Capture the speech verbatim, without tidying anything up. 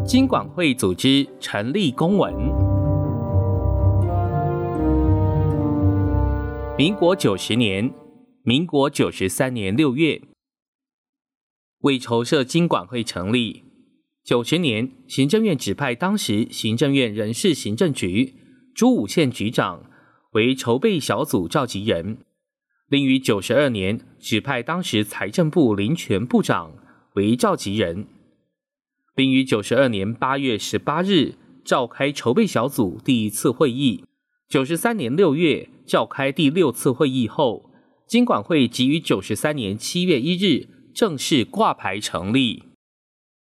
金管会组织成立公文。民国九十年，民国九十三年六月，为筹设金管会成立。九十年，行政院指派当时行政院人事行政局朱武宪局长为筹备小组召集人，另于九十二年指派当时财政部林权部长为召集人，并于九十二年八月十八日召开筹备小组第一次会议。九十三年六月召开第六次会议后，金管会即于九十三年七月一日正式挂牌成立。